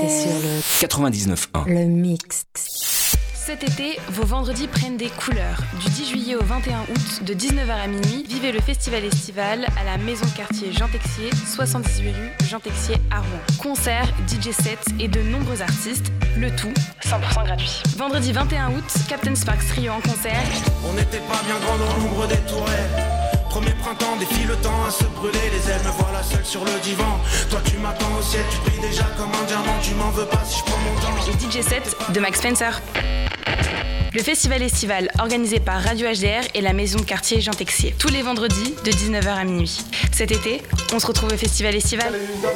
sur le 99.1. Le mix. Cet été, vos vendredis prennent des couleurs. Du 10 juillet au 21 août, de 19h à minuit, vivez le festival estival à la maison de quartier Jean Texier, 78 rue Jean Texier à Rouen. Concerts, DJ sets et de nombreux artistes, le tout 100% gratuit. Vendredi 21 août, Captain Sparks Trio en concert. On n'était pas bien grand dans l'ombre des tourelles. Premier printemps, défie le temps à se brûler les ailes. Me voilà seul sur le divan. Toi tu m'attends au ciel, tu brilles déjà comme un diamant. Tu m'en veux pas si je prends mon temps. Et DJ set de Max Spencer. Le festival estival organisé par Radio HDR et la maison de quartier Jean Texier. Tous les vendredis de 19h à minuit. Cet été, on se retrouve au festival estival.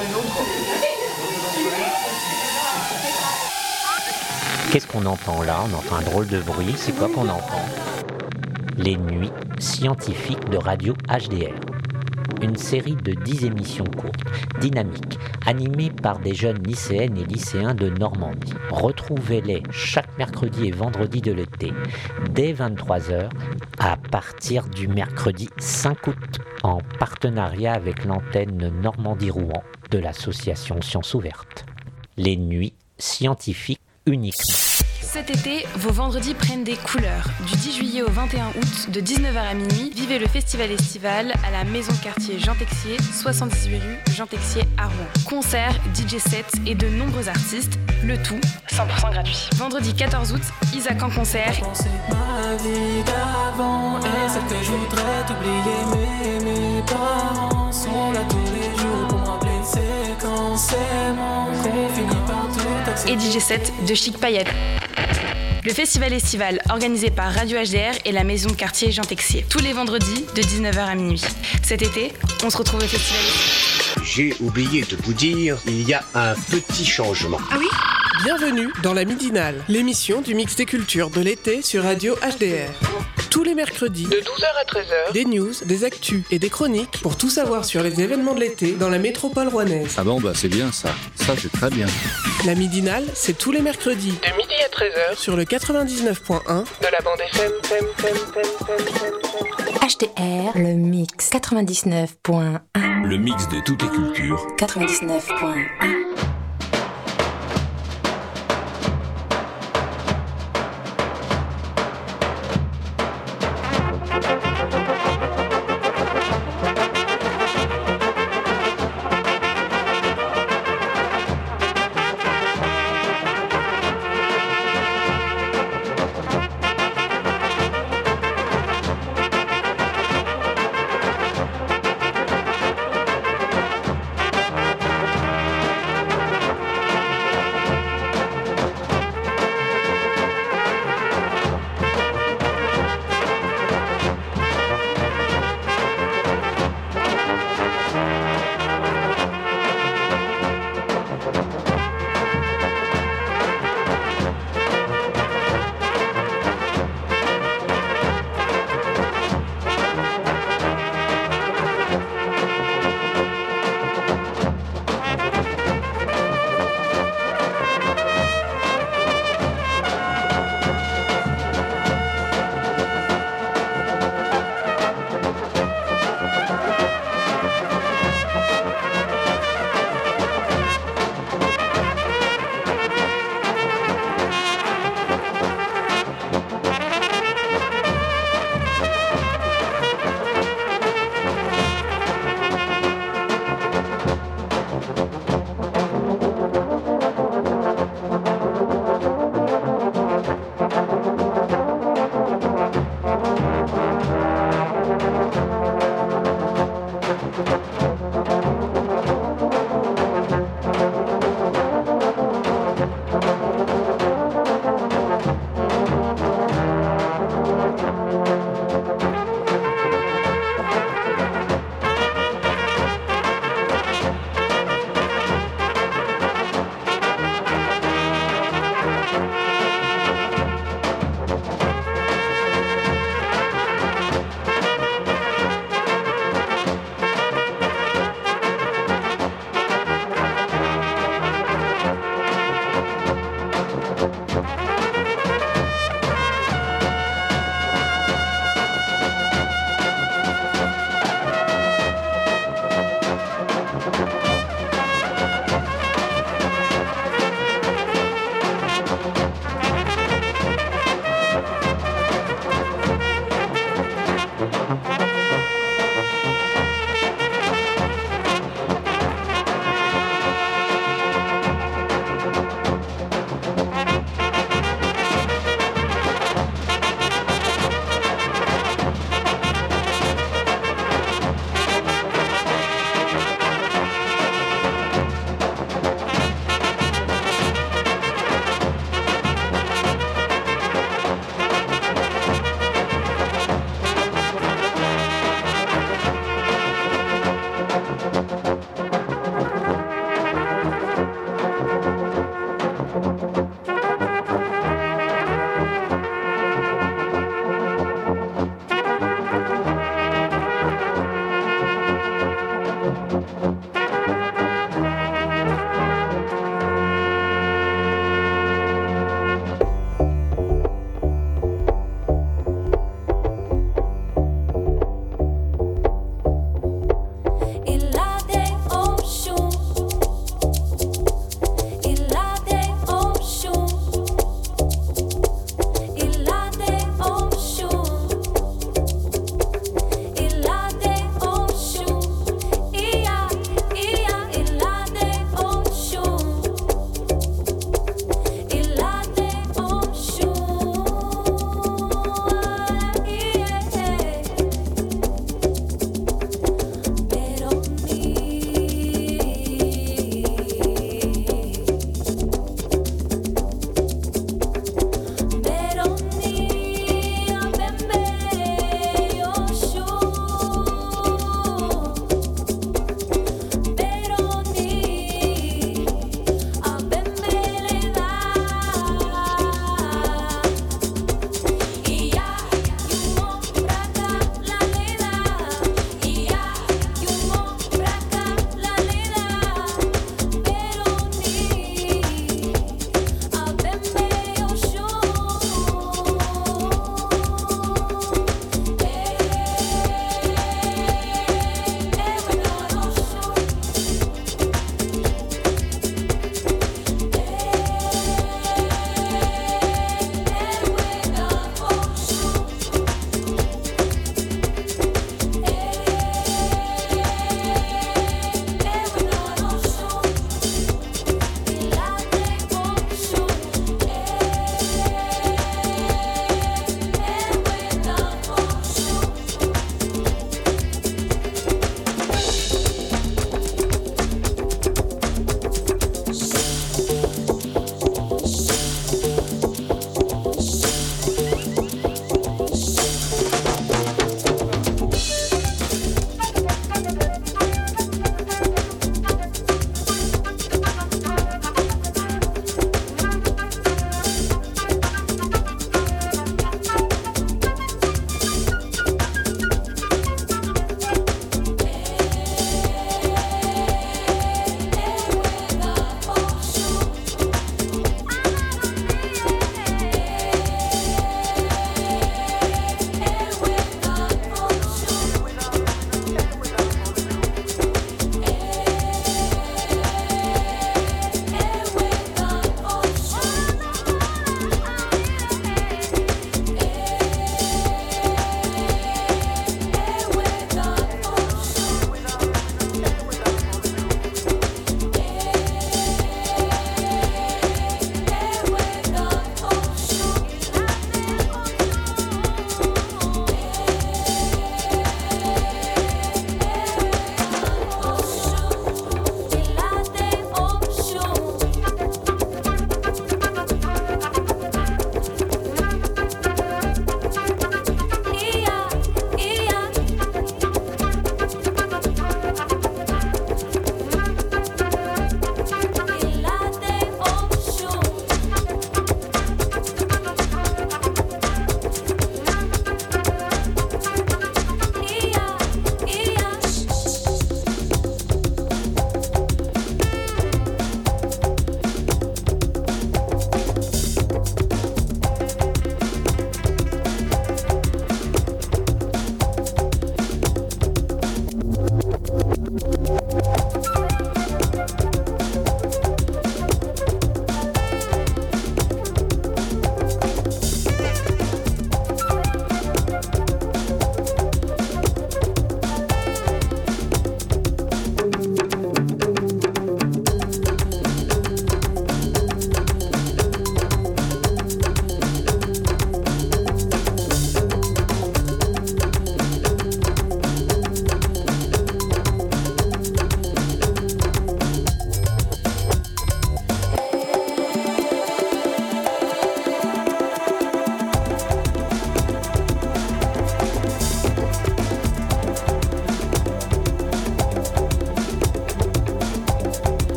Qu'est-ce qu'on entend là? On entend un drôle de bruit. C'est quoi qu'on entend? Les nuits scientifiques de Radio HDR. Une série de 10 émissions courtes, dynamiques, animées par des jeunes lycéennes et lycéens de Normandie. Retrouvez-les chaque mercredi et vendredi de l'été, dès 23h, à partir du mercredi 5 août, en partenariat avec l'antenne Normandie-Rouen de l'association Sciences Ouvertes. Les nuits scientifiques uniquement. Cet été, vos vendredis prennent des couleurs. Du 10 juillet au 21 août, de 19h à minuit, vivez le festival estival à la maison de quartier Jean Texier, 78 rue Jean Texier à Rouen. Concerts, DJ sets et de nombreux artistes, le tout 100% gratuit. Vendredi 14 août, Isaac en concert. Ma vie d'avant et celle que je voudrais t'oublier, mais mes parents sont là tous les jours pour me rappeler séquencément qu'on finit par tout accepter. Et DJ set de Chic Paillettes. Le festival estival organisé par Radio HDR et la maison de quartier Jean Texier. Tous les vendredis de 19h à minuit. Cet été, on se retrouve au festival estival. J'ai oublié de vous dire, il y a un petit changement. Ah oui ? Bienvenue dans la Midinale, l'émission du mix des cultures de l'été sur Radio HDR. Tous les mercredis, de 12h à 13h, des news, des actus et des chroniques pour tout savoir sur les événements de l'été dans la métropole rouennaise. Ah bon, bah c'est bien ça. Ça, c'est très bien. La Midinale, c'est tous les mercredis, de midi à 13h, sur le 99.1 de la bande FM. HDR, le mix 99.1. Le mix de toutes les cultures. 99.1.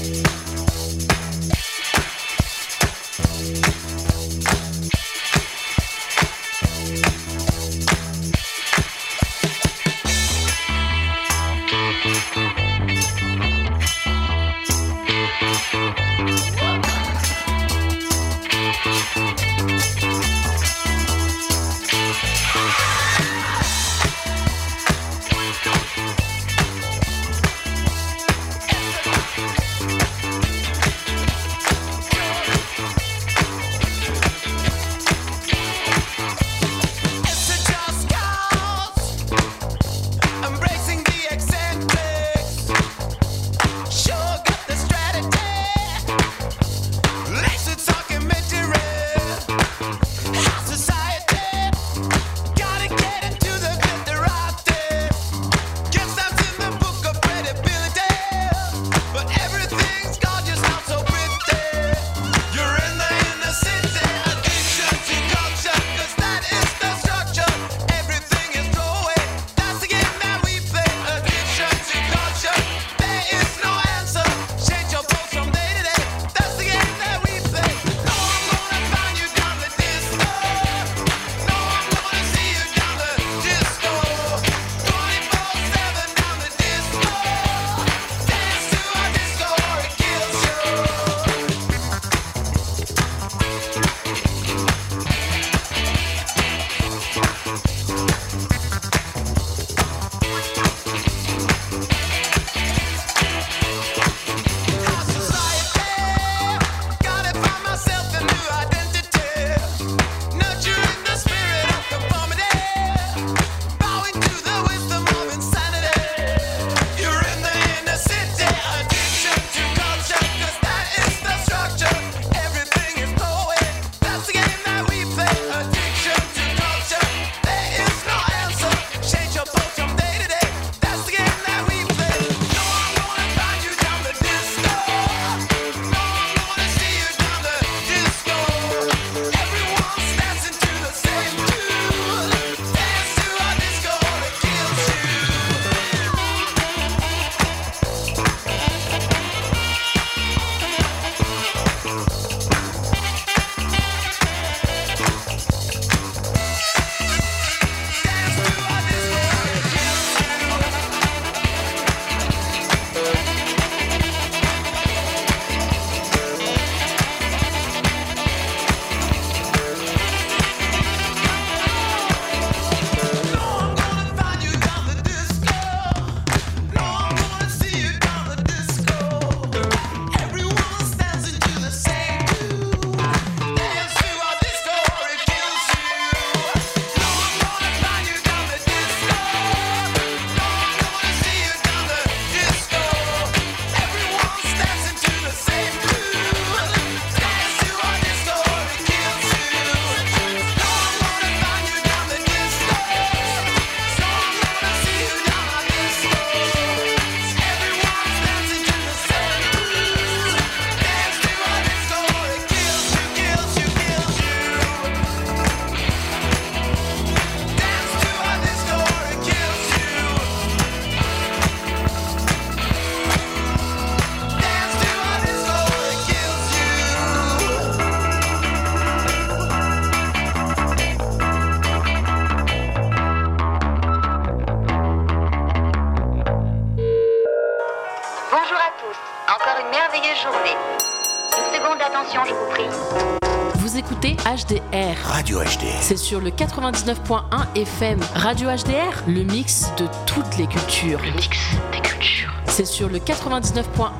Vous écoutez HDR. Radio HDR. C'est sur le 99.1 FM. Radio HDR, le mix de toutes les cultures. Le mix des cultures. C'est sur le 99.1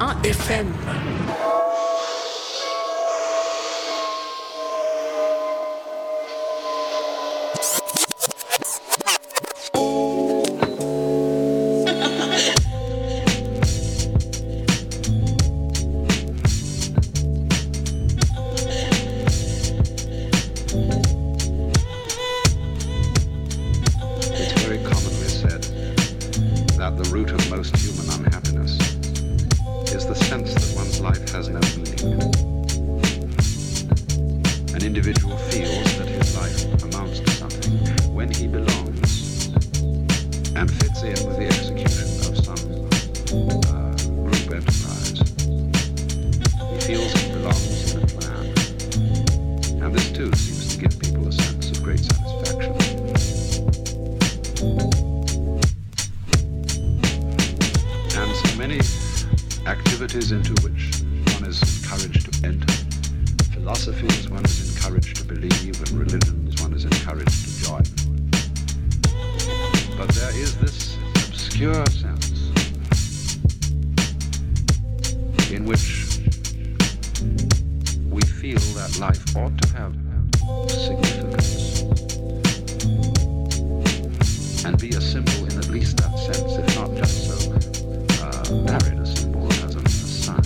FM. feels it belongs in a plan. And this too seems to give people a sense of great satisfaction. And so many activities into which one is encouraged to enter. Philosophies one is encouraged to believe, and religions one is encouraged to join. But there is this obscure sense in which we feel that life ought to have significance and be a symbol in at least that sense, if not just so married a symbol as a sign.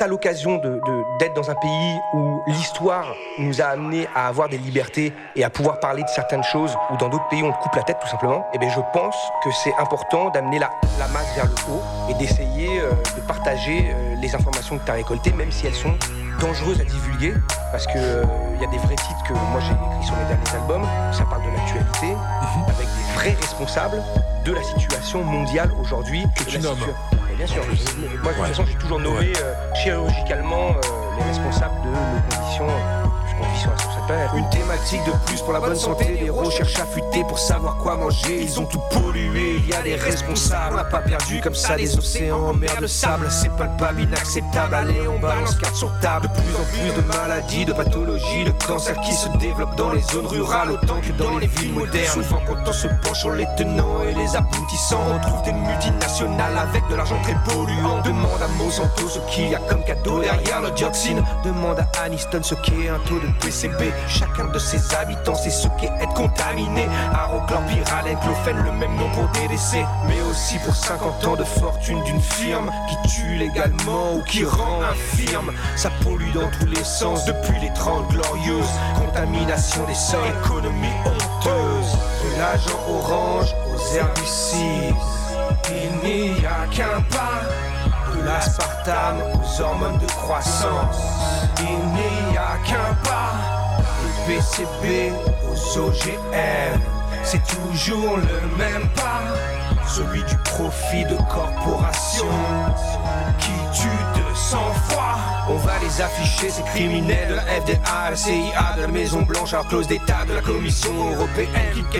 l'occasion d'être dans un pays où l'histoire nous a amené à avoir des libertés et à pouvoir parler de certaines choses, ou dans d'autres pays on te coupe la tête tout simplement, et bien je pense que c'est important d'amener la masse vers le haut et d'essayer de partager les informations que tu as récoltées, même si elles sont dangereuses à divulguer, parce que y a des vrais titres que moi j'ai écrits sur mes derniers albums, ça parle de l'actualité, avec des vrais responsables de la situation mondiale aujourd'hui. Que tu nommes. Bien sûr, moi de toute façon j'ai toujours nommé chirurgicalement les responsables de nos conditions qu'on vit sur cette planète. Une thématique de plus pour la bonne santé, les recherches affûtées pour savoir quoi manger, ils ont tout pollué, il y a des responsables. On n'a pas perdu comme ça des océans en mer de sable, c'est palpable, inacceptable, allez on balance carte sur table. De plus en plus de maladies, de pathologies, de cancers qui se développent dans les zones rurales autant que dans les villes modernes. Souvent quand on se penche sur les tenants et les aboutissants, on trouve des multinationales avec de l'argent très polluant. Demande à Monsanto ce qu'il y a comme cadeau derrière le dioxine, demande à Aniston ce qu'est un taux de PCB. Chacun de ses habitants sait ce qu'est être contaminé. Arochlorpyrale, chlofène, le même nom pour des décès, mais aussi pour 50 ans de fortune d'une firme qui tue légalement ou qui rend infirme. Ça pollue dans tous les sens depuis les 30 glorieuses. Contamination des sols, économie honteuse. De l'agent orange aux herbicides, il n'y a qu'un pas. De l'aspartame aux hormones de croissance, il n'y a qu'un pas. Des PCB aux OGM, c'est toujours le même pas. Celui du profit de corporations qui tue de sang-froid. On va les afficher, ces criminels de la FDA, la CIA, de la Maison Blanche, à la clause d'État, de la Commission Européenne.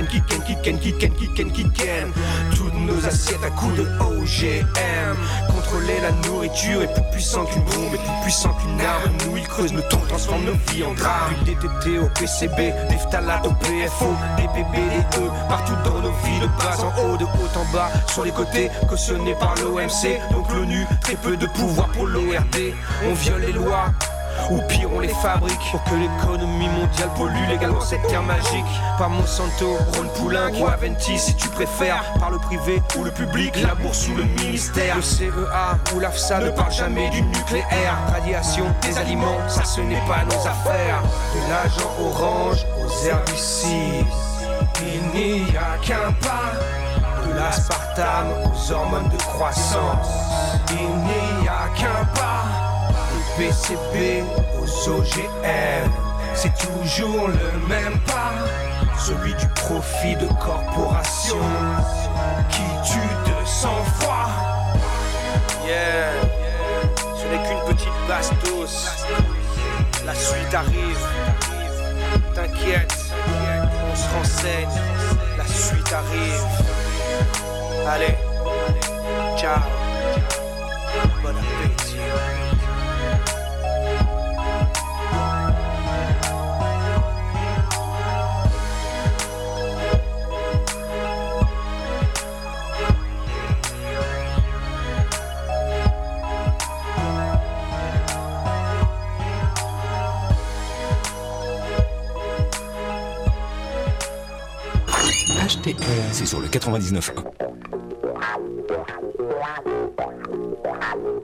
Qui ken. Toutes nos assiettes à coups de OGM. Contrôler la nourriture est plus puissant qu'une bombe, est plus puissant qu'une arme. Nous ils creusent nos tombes, transforment nos vies en drame. Du DTT au PCB, des phtalates au PFO, des PB, des E, partout dans nos vies, de bas en haut, de haut en bas, sur les côtés, cautionnés par l'OMC. Donc l'ONU, très peu de pouvoir pour l'ORD. On viole les lois, ou pire on les fabrique, pour que l'économie mondiale pollue légalement cette terre magique. Par Monsanto, Ron Poulenc ou Aventis si tu préfères, par le privé ou le public, la bourse ou le ministère. Le CEA ou l'AFSA ne parle jamais du nucléaire. Radiation, des aliments, ça ce n'est pas nos affaires. De l'agent orange aux herbicides, il n'y a qu'un pas. De l'aspartame aux hormones de croissance, il n'y a qu'un pas. Des PCB aux OGM, c'est toujours le même pas. Celui du profit de corporations qui tue de sang-froid. Yeah, ce n'est qu'une petite bastos. La suite arrive, t'inquiète, on se renseigne. La suite arrive. Allez, ciao, bon appétit. C'est sur le 99.1.